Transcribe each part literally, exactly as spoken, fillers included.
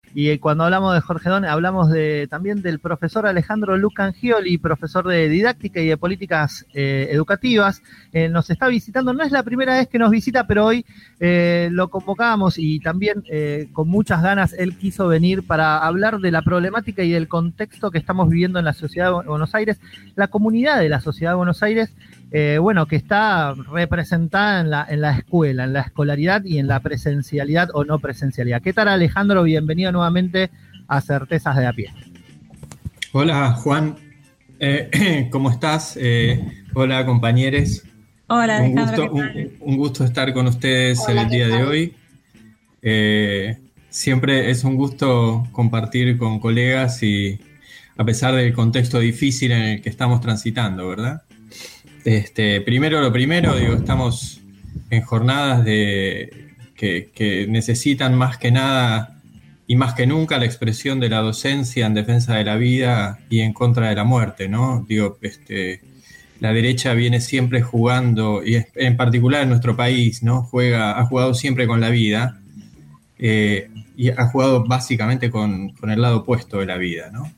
Y cuando hablamos de Jorge Don, hablamos de, también del profesor Alejandro Lucangioli, profesor de didáctica y de políticas eh, educativas. Eh, nos está visitando, no es la primera vez que nos visita, pero hoy eh, lo convocábamos y también eh, con muchas ganas él quiso venir para hablar de la problemática y del contexto que estamos viviendo en la sociedad de Buenos Aires, la comunidad de la sociedad de Buenos Aires, eh, bueno, que está representada en la, en la escuela, en la escolaridad y en la presencialidad o no presencialidad. ¿Qué tal, Alejandro? Bienvenido nuevamente a Certezas de a Pie. Hola, Juan. Eh, ¿Cómo estás? Eh, hola, compañeros. Hola, un Alejandro. gusto, un, un gusto estar con ustedes hola, en el día de hoy. Eh, siempre es un gusto compartir con colegas y a pesar del contexto difícil en el que estamos transitando, ¿verdad? Este, primero lo primero, digo, estamos en jornadas de, que, que necesitan más que nada y más que nunca la expresión de la docencia en defensa de la vida y en contra de la muerte, ¿no? Digo, este, la derecha viene siempre jugando, y en particular en nuestro país, ¿no? Juega, ha jugado siempre con la vida eh, y ha jugado básicamente con, con el lado opuesto de la vida, ¿no?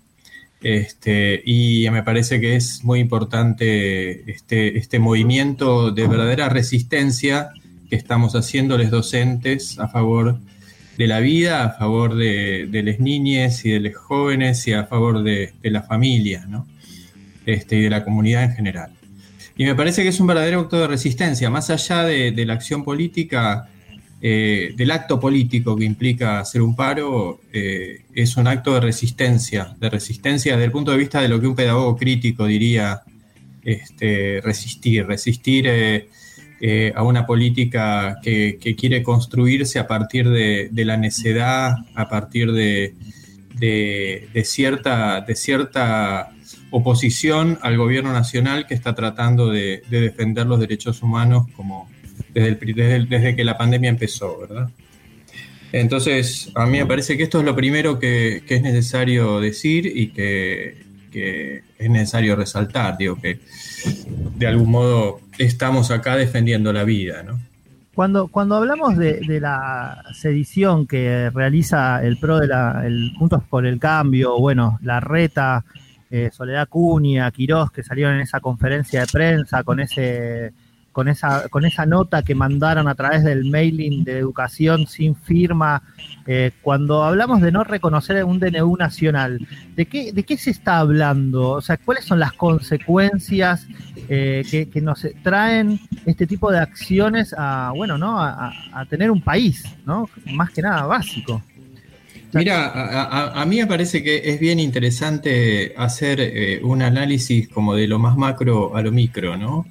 Este, y me parece que es muy importante este, este movimiento de verdadera resistencia que estamos haciendo los docentes a favor de la vida, a favor de, de las niñas y de los jóvenes y a favor de, de la familia, ¿no? Este, y de la comunidad en general. Y me parece que es un verdadero acto de resistencia, más allá de, de la acción política, eh, del acto político que implica hacer un paro, eh, es un acto de resistencia, de resistencia desde el punto de vista de lo que un pedagogo crítico diría este, resistir, resistir eh, eh, a una política que, que quiere construirse a partir de, de la necedad, a partir de, de, de cierta, de cierta oposición al gobierno nacional que está tratando de, de defender los derechos humanos como desde, el, desde, el, desde que la pandemia empezó, ¿verdad? Entonces, a mí me parece que esto es lo primero que, que es necesario decir y que, que es necesario resaltar, digo, que de algún modo estamos acá defendiendo la vida, ¿no? Cuando, cuando hablamos de, de la sedición que realiza el PRO de la el Juntos por el Cambio, bueno, Larreta, Eh, Soledad Cunha, Quirós, que salieron en esa conferencia de prensa con ese con esa con esa nota que mandaron a través del mailing de educación sin firma, eh, cuando hablamos de no reconocer un D N U nacional, ¿de qué, de qué se está hablando? O sea, ¿cuáles son las consecuencias eh, que, que nos traen este tipo de acciones a, bueno, ¿no? a, a tener un país, ¿no? Más que nada básico. Mira, a, a, a mí me parece que es bien interesante hacer eh, un análisis como de lo más macro a lo micro, ¿no?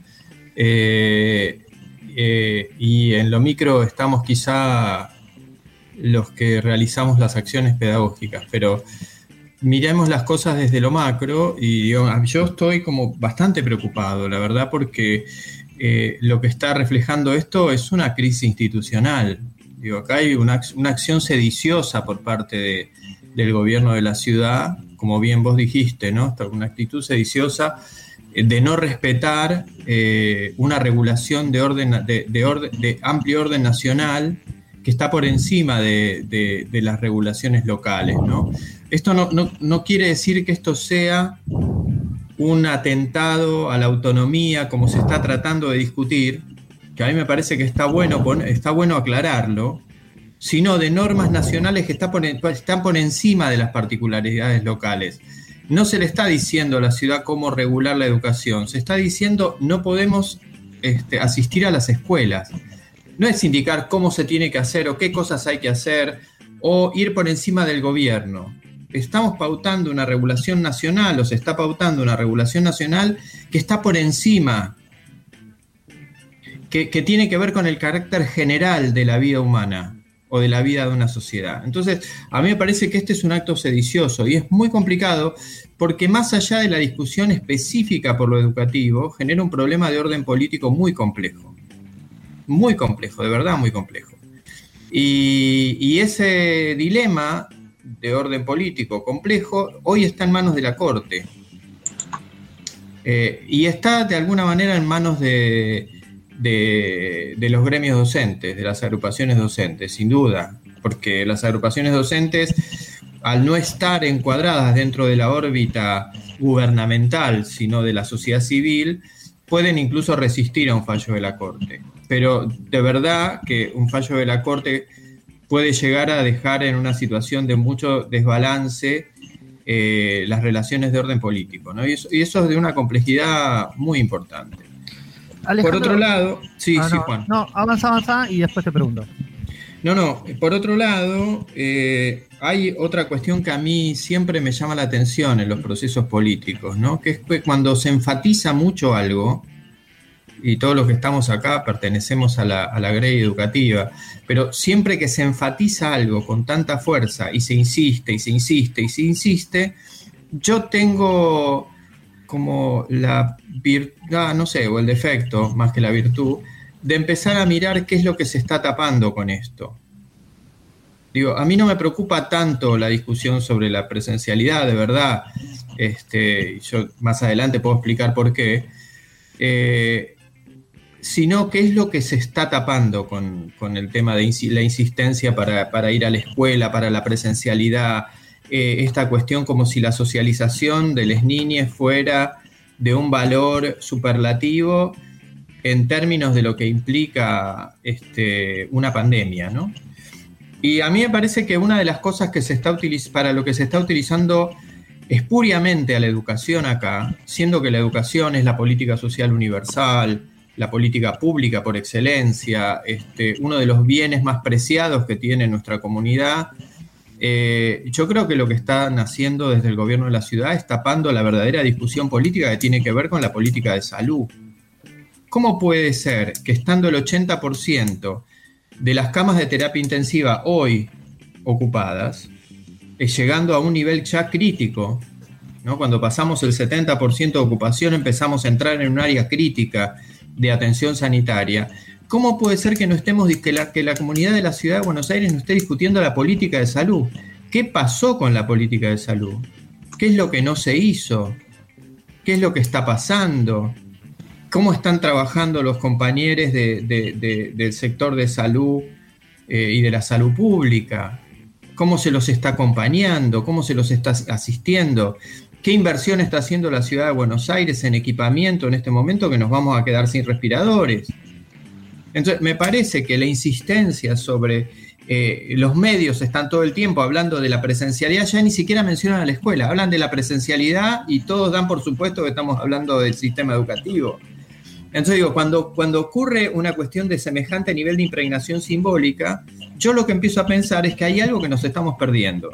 Eh, eh, y en lo micro estamos quizá los que realizamos las acciones pedagógicas, pero miremos las cosas desde lo macro y digo, yo estoy como bastante preocupado, la verdad, porque eh, lo que está reflejando esto es una crisis institucional. Digo, acá hay una, una acción sediciosa por parte de, del gobierno de la ciudad, como bien vos dijiste, ¿no? Una actitud sediciosa de no respetar eh, una regulación de, orden, de, de, orden, de amplio orden nacional que está por encima de, de, de las regulaciones locales, ¿no? Esto no, no, no quiere decir que esto sea un atentado a la autonomía, como se está tratando de discutir, que a mí me parece que está bueno, está bueno aclararlo, sino de normas nacionales que está por, están por encima de las particularidades locales. No se le está diciendo a la ciudad cómo regular la educación, se está diciendo no podemos este, asistir a las escuelas. No es indicar cómo se tiene que hacer o qué cosas hay que hacer o ir por encima del gobierno. Estamos pautando una regulación nacional o se está pautando una regulación nacional que está por encima, Que, que tiene que ver con el carácter general de la vida humana o de la vida de una sociedad. Entonces, a mí me parece que este es un acto sedicioso y es muy complicado porque más allá de la discusión específica por lo educativo, genera un problema de orden político muy complejo. Muy complejo, de verdad muy complejo. Y, y ese dilema de orden político complejo hoy está en manos de la Corte. Eh, y está de alguna manera en manos de... De, de los gremios docentes, de las agrupaciones docentes, sin duda, porque las agrupaciones docentes al no estar encuadradas dentro de la órbita gubernamental, sino de la sociedad civil, pueden incluso resistir a un fallo de la Corte. Pero de verdad que un fallo de la Corte puede llegar a dejar en una situación de mucho desbalance eh, las relaciones de orden político, ¿no? Y eso, y eso es de una complejidad muy importante. Alejandro, por otro lado, sí, ah, sí, no, Juan. No, avanza, avanza y después te pregunto. No, no, por otro lado, eh, hay otra cuestión que a mí siempre me llama la atención en los procesos políticos, ¿no? Que es que cuando se enfatiza mucho algo, y todos los que estamos acá pertenecemos a la, a la grey educativa, pero siempre que se enfatiza algo con tanta fuerza y se insiste y se insiste y se insiste, yo tengo como la virtud, no sé, o el defecto más que la virtud, de empezar a mirar qué es lo que se está tapando con esto. Digo, a mí no me preocupa tanto la discusión sobre la presencialidad, de verdad. Este, yo más adelante puedo explicar por qué. Eh, sino qué es lo que se está tapando con, con el tema de ins- la insistencia para, para ir a la escuela, para la presencialidad, eh, esta cuestión como si la socialización de las niñas fuera de un valor superlativo en términos de lo que implica este, una pandemia, ¿no? Y a mí me parece que una de las cosas que se está utiliz- para lo que se está utilizando espuriamente a la educación acá, siendo que la educación es la política social universal, la política pública por excelencia, este, uno de los bienes más preciados que tiene nuestra comunidad, eh, yo creo que lo que están haciendo desde el gobierno de la ciudad es tapando la verdadera discusión política que tiene que ver con la política de salud. ¿Cómo puede ser que estando el ochenta por ciento de las camas de terapia intensiva hoy ocupadas, eh, llegando a un nivel ya crítico, ¿no? Cuando pasamos el setenta por ciento de ocupación empezamos a entrar en un área crítica de atención sanitaria, ¿cómo puede ser que no estemos, que la, que la comunidad de la ciudad de Buenos Aires no esté discutiendo la política de salud? ¿Qué pasó con la política de salud? ¿Qué es lo que no se hizo? ¿Qué es lo que está pasando? ¿Cómo están trabajando los compañeros de, de, de, del sector de salud eh, y de la salud pública? ¿Cómo se los está acompañando? ¿Cómo se los está asistiendo? ¿Qué inversión está haciendo la ciudad de Buenos Aires en equipamiento en este momento que nos vamos a quedar sin respiradores? Entonces, me parece que la insistencia sobre eh, los medios están todo el tiempo hablando de la presencialidad, ya ni siquiera mencionan a la escuela, hablan de la presencialidad y todos dan por supuesto que estamos hablando del sistema educativo. Entonces digo, cuando, cuando ocurre una cuestión de semejante nivel de impregnación simbólica, yo lo que empiezo a pensar es que hay algo que nos estamos perdiendo.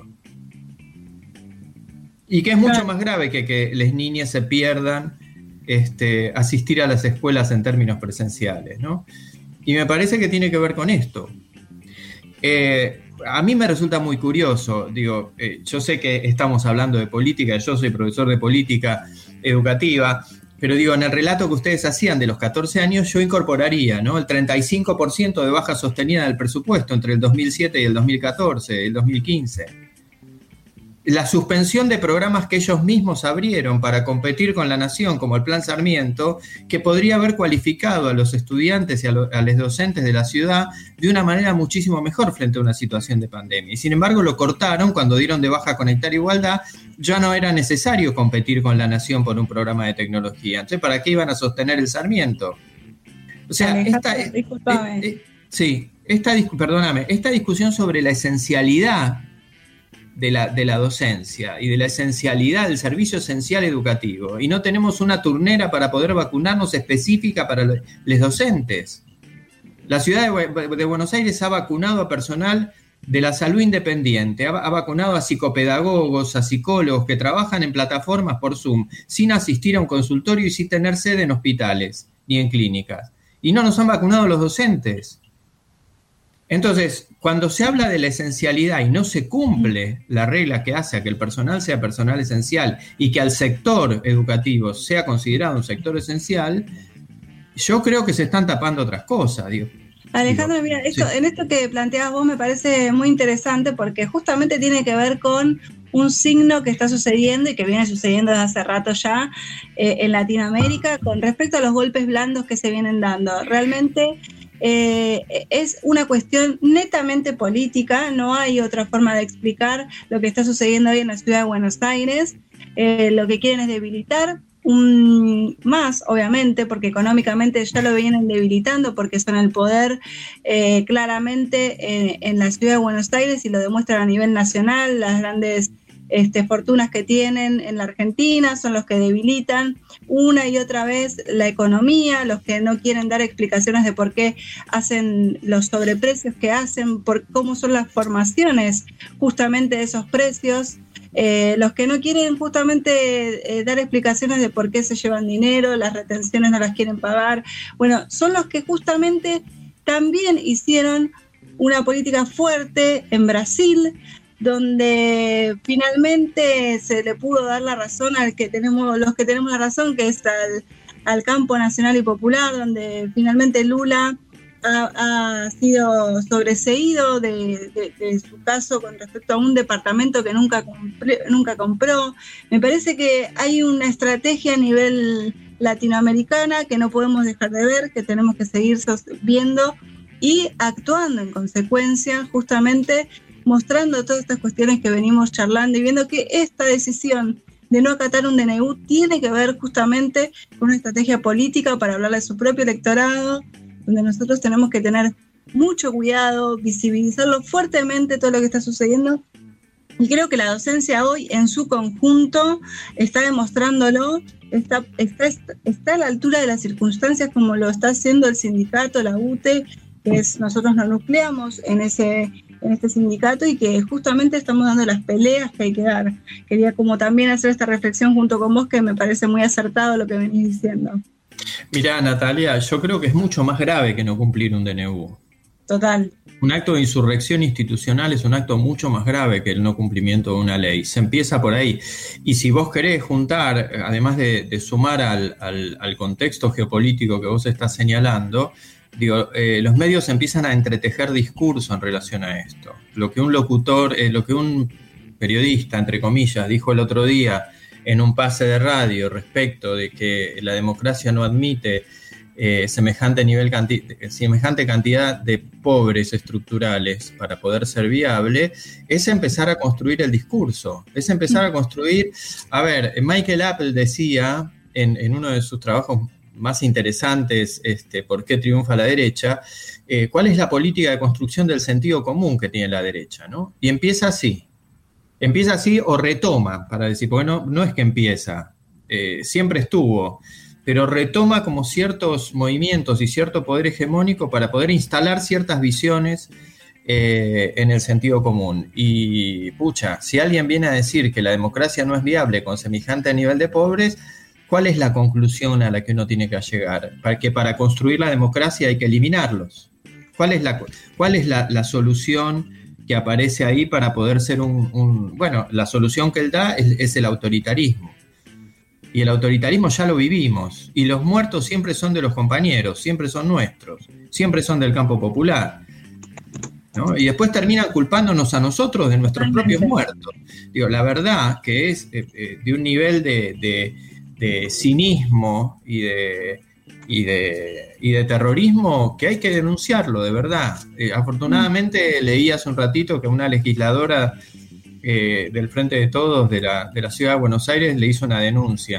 Y que es mucho más grave que que las niñas se pierdan este, asistir a las escuelas en términos presenciales, ¿no? Y me parece que tiene que ver con esto. Eh, a mí me resulta muy curioso, digo, eh, yo sé que estamos hablando de política, yo soy profesor de política educativa, pero digo, en el relato que ustedes hacían de los catorce años, yo incorporaría, ¿no?, el treinta y cinco por ciento de baja sostenida del presupuesto entre el dos mil siete y el dos mil catorce, el dos mil quince. La suspensión de programas que ellos mismos abrieron para competir con la nación, como el Plan Sarmiento, que podría haber cualificado a los estudiantes y a, lo, a los docentes de la ciudad de una manera muchísimo mejor frente a una situación de pandemia. Y sin embargo lo cortaron cuando dieron de baja Conectar Igualdad, ya no era necesario competir con la nación por un programa de tecnología. Entonces, ¿para qué iban a sostener el Sarmiento? O sea, esta, eh, eh, sí, esta, perdóname, esta discusión sobre la esencialidad De la, de la docencia y de la esencialidad del servicio esencial educativo, y no tenemos una turnera para poder vacunarnos específica para los, los docentes. La ciudad de, de Buenos Aires ha vacunado a personal de la salud independiente, ha, ha vacunado a psicopedagogos, a psicólogos que trabajan en plataformas por Zoom, sin asistir a un consultorio y sin tener sede en hospitales ni en clínicas. Y no nos han vacunado a los docentes. Entonces, cuando se habla de la esencialidad y no se cumple la regla que hace a que el personal sea personal esencial y que al sector educativo sea considerado un sector esencial, yo creo que se están tapando otras cosas, digo. Alejandro, mira, esto, sí. En esto que planteas vos me parece muy interesante porque justamente tiene que ver con un signo que está sucediendo y que viene sucediendo desde hace rato ya eh, en Latinoamérica con respecto a los golpes blandos que se vienen dando. Realmente eh, es una cuestión netamente política, no hay otra forma de explicar lo que está sucediendo hoy en la ciudad de Buenos Aires. Eh, lo que quieren es debilitar un, más, obviamente, porque económicamente ya lo vienen debilitando, porque son el poder eh, claramente eh, en la ciudad de Buenos Aires y lo demuestran a nivel nacional. Las grandes este, fortunas que tienen en la Argentina son los que debilitan una y otra vez la economía, los que no quieren dar explicaciones de por qué hacen los sobreprecios que hacen, por cómo son las formaciones justamente de esos precios. Eh, los que no quieren justamente eh, dar explicaciones de por qué se llevan dinero, las retenciones no las quieren pagar, bueno, son los que justamente también hicieron una política fuerte en Brasil, donde finalmente se le pudo dar la razón al que tenemos, los que tenemos la razón, que es al, al campo nacional y popular, donde finalmente Lula Ha, ha sido sobreseído de, de, de su caso con respecto a un departamento que nunca, compré, nunca compró. Me parece que hay una estrategia a nivel latinoamericana que no podemos dejar de ver, que tenemos que seguir viendo y actuando en consecuencia, justamente mostrando todas estas cuestiones que venimos charlando y viendo que esta decisión de no acatar un D N U tiene que ver justamente con una estrategia política para hablarle a su propio electorado, donde nosotros tenemos que tener mucho cuidado, visibilizarlo fuertemente todo lo que está sucediendo. Y creo que la docencia hoy en su conjunto está demostrándolo, está, está, está a la altura de las circunstancias como lo está haciendo el sindicato, la U T E, que es, nosotros nos nucleamos en, ese, en este sindicato y que justamente estamos dando las peleas que hay que dar. Quería como también hacer esta reflexión junto con vos, que me parece muy acertado lo que venís diciendo. Mirá, Natalia, yo creo que es mucho más grave que no cumplir un D N U. Total. Un acto de insurrección institucional es un acto mucho más grave que el no cumplimiento de una ley. Se empieza por ahí. Y si vos querés juntar, además de, de sumar al, al, al contexto geopolítico que vos estás señalando, digo, eh, los medios empiezan a entretejer discurso en relación a esto. Lo que un locutor, eh, lo que un periodista, entre comillas, dijo el otro día en un pase de radio respecto de que la democracia no admite eh, semejante, nivel canti- semejante cantidad de pobres estructurales para poder ser viable, es empezar a construir el discurso, es empezar a construir... A ver, Michael Apple decía en, en uno de sus trabajos más interesantes, este, ¿por qué triunfa la derecha?, eh, cuál es la política de construcción del sentido común que tiene la derecha, ¿no? Y empieza así. Empieza así o retoma, para decir, porque no, no es que empieza, eh, siempre estuvo, pero retoma como ciertos movimientos y cierto poder hegemónico para poder instalar ciertas visiones eh, en el sentido común. Y, pucha, si alguien viene a decir que la democracia no es viable con semejante nivel de pobres, ¿cuál es la conclusión a la que uno tiene que llegar? Para que para construir la democracia hay que eliminarlos. ¿Cuál es la, cuál es la, la solución que aparece ahí para poder ser un, un... Bueno, la solución que él da es, es el autoritarismo. Y el autoritarismo ya lo vivimos. Y los muertos siempre son de los compañeros, siempre son nuestros, siempre son del campo popular, ¿no? Y después terminan culpándonos a nosotros de nuestros propios muertos. Digo, la verdad que es eh, eh, de un nivel de, de, de cinismo y de... Y de, y de terrorismo que hay que denunciarlo, de verdad. Eh, afortunadamente leí hace un ratito que una legisladora eh, del Frente de Todos de la, de la Ciudad de Buenos Aires le hizo una denuncia,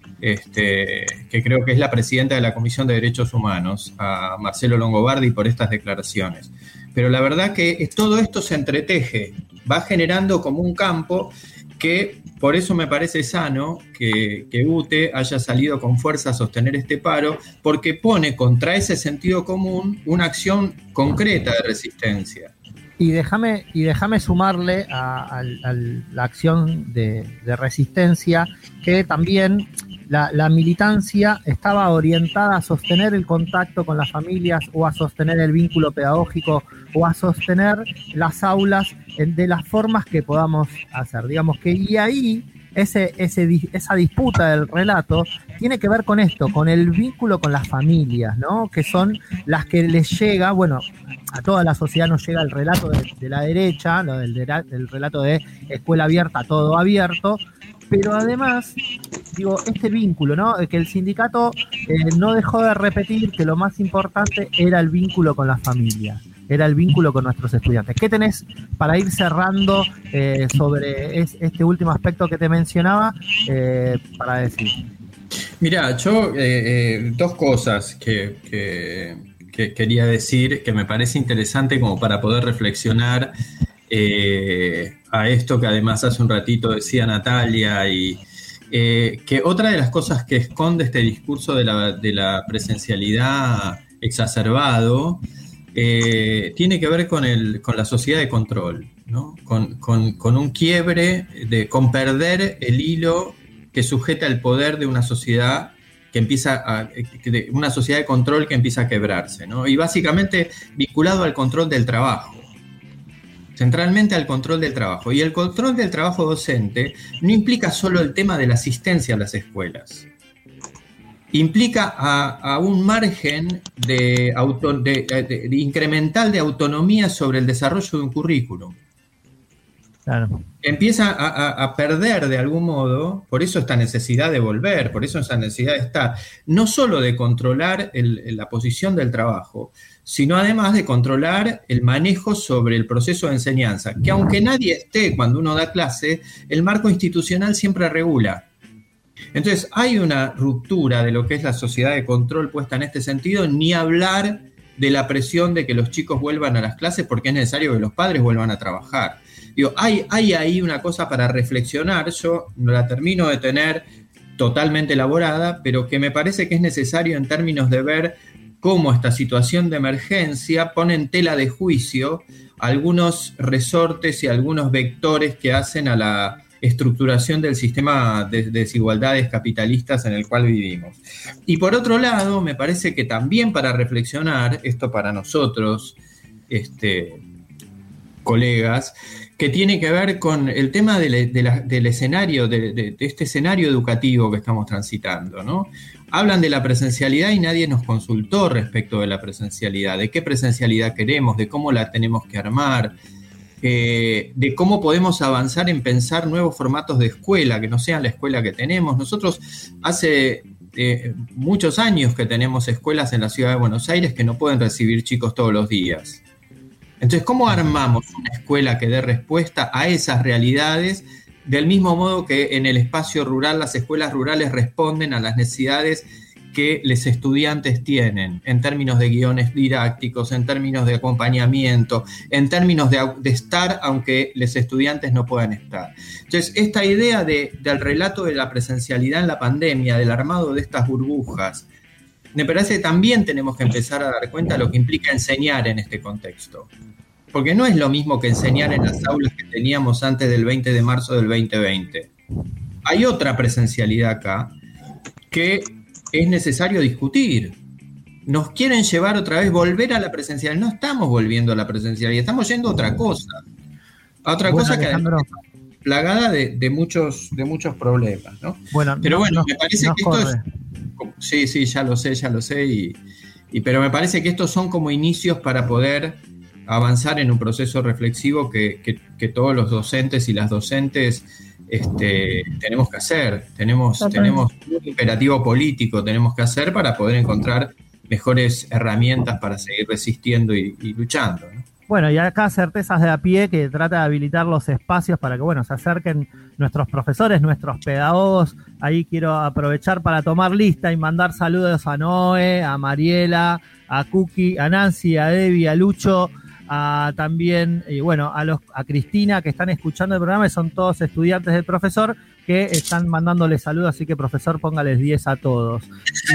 este, que creo que es la presidenta de la Comisión de Derechos Humanos, a Marcelo Longobardi, por estas declaraciones. Pero la verdad que todo esto se entreteje, va generando como un campo que por eso me parece sano que, que U T E haya salido con fuerza a sostener este paro, porque pone contra ese sentido común una acción concreta de resistencia. Y déjame y déjame sumarle a, a, a la acción de, de resistencia que también la, la militancia estaba orientada a sostener el contacto con las familias o a sostener el vínculo pedagógico o a sostener las aulas de las formas que podamos hacer. Digamos que y ahí ese, ese, esa disputa del relato tiene que ver con esto, con el vínculo con las familias, ¿no? Que son las que les llega, bueno, a toda la sociedad nos llega el relato de, de la derecha, lo del, del relato de escuela abierta, todo abierto, pero además digo, este vínculo, ¿no? Que el sindicato eh, no dejó de repetir que lo más importante era el vínculo con las familias, era el vínculo con nuestros estudiantes. ¿Qué tenés para ir cerrando eh, sobre es, este último aspecto que te mencionaba eh, para decir? Mirá, yo eh, eh, dos cosas que, que, que quería decir que me parece interesante como para poder reflexionar eh, a esto que además hace un ratito decía Natalia, y eh, que otra de las cosas que esconde este discurso de la, de la presencialidad exacerbado eh, tiene que ver con, el, con la sociedad de control, ¿no? Con, con, con un quiebre, de, con perder el hilo que sujeta el poder de una sociedad que empieza a, de una sociedad de control que empieza a quebrarse, ¿no? Y básicamente vinculado al control del trabajo, centralmente al control del trabajo. Y el control del trabajo docente no implica solo el tema de la asistencia a las escuelas, implica a, a un margen de, auto, de, de, de incremental de autonomía sobre el desarrollo de un currículum. Claro. Empieza a, a, a perder de algún modo, por eso esta necesidad de volver, por eso esa necesidad de estar, no solo de controlar el, la posición del trabajo, sino además de controlar el manejo sobre el proceso de enseñanza, que aunque nadie esté cuando uno da clase, el marco institucional siempre regula. Entonces hay una ruptura de lo que es la sociedad de control puesta en este sentido, ni hablar de la presión de que los chicos vuelvan a las clases porque es necesario que los padres vuelvan a trabajar. Digo, hay, hay ahí una cosa para reflexionar, yo no la termino de tener totalmente elaborada, pero que me parece que es necesario en términos de ver cómo esta situación de emergencia pone en tela de juicio algunos resortes y algunos vectores que hacen a la estructuración del sistema de desigualdades capitalistas en el cual vivimos. Y por otro lado, me parece que también para reflexionar, esto para nosotros, este, colegas, que tiene que ver con el tema de de la, del escenario, de, de, de este escenario educativo que estamos transitando, ¿no? Hablan de la presencialidad y nadie nos consultó respecto de la presencialidad, de qué presencialidad queremos, de cómo la tenemos que armar, eh, de cómo podemos avanzar en pensar nuevos formatos de escuela, que no sean la escuela que tenemos. Nosotros hace eh, muchos años que tenemos escuelas en la ciudad de Buenos Aires que no pueden recibir chicos todos los días. Entonces, ¿cómo armamos una escuela que dé respuesta a esas realidades? Del mismo modo que en el espacio rural, las escuelas rurales responden a las necesidades que los estudiantes tienen en términos de guiones didácticos, en términos de acompañamiento, en términos de, de estar aunque los estudiantes no puedan estar. Entonces, esta idea de, del relato de la presencialidad en la pandemia, del armado de estas burbujas, me parece que también tenemos que empezar a dar cuenta de lo que implica enseñar en este contexto. Porque no es lo mismo que enseñar en las aulas que teníamos antes del veinte de marzo del veinte veinte. Hay otra presencialidad acá que es necesario discutir. Nos quieren llevar otra vez, volver a la presencialidad. No estamos volviendo a la presencialidad, estamos yendo a otra cosa. A otra bueno, cosa que además está plagada de, de, muchos, de muchos problemas, ¿no? Bueno, pero no, bueno, no, me parece no que esto corre. es... Sí, sí, ya lo sé, ya lo sé, y, y, pero me parece que estos son como inicios para poder avanzar en un proceso reflexivo que, que, que todos los docentes y las docentes este, tenemos que hacer. Tenemos, tenemos un imperativo político, tenemos que hacer para poder encontrar mejores herramientas para seguir resistiendo y, y luchando, ¿no? Bueno, y acá Certezas de a Pie, que trata de habilitar los espacios para que, bueno, se acerquen nuestros profesores, nuestros pedagogos. Ahí quiero aprovechar para tomar lista y mandar saludos a Noé, a Mariela, a Cookie, a Nancy, a Debbie, a Lucho, a también, y bueno, a los a Cristina, que están escuchando el programa, y son todos estudiantes del profesor que están mandándole saludos, así que profesor, póngales diez a todos. Y,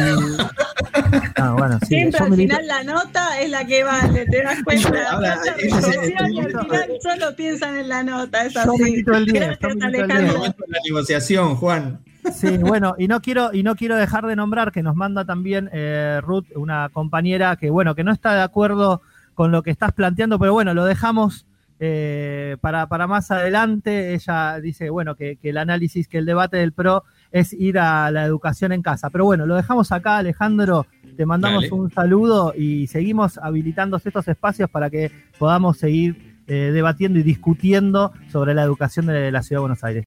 ah, bueno, sí, siempre al milito... final la nota es la que vale, te das cuenta. Ahora, y al final solo piensan en la nota, es así. Yo milito el diez, Gracias, Alejandro. La negociación, Juan. Sí, bueno, y no quiero y no quiero dejar de nombrar que nos manda también eh, Ruth, una compañera que, bueno, que no está de acuerdo con lo que estás planteando, pero bueno, lo dejamos eh, para, para más adelante. Ella dice, bueno, que, que el análisis, que el debate del P R O es ir a la educación en casa. Pero bueno, lo dejamos acá, Alejandro, te mandamos Dale. un saludo y seguimos habilitando estos espacios para que podamos seguir eh, debatiendo y discutiendo sobre la educación de la Ciudad de Buenos Aires.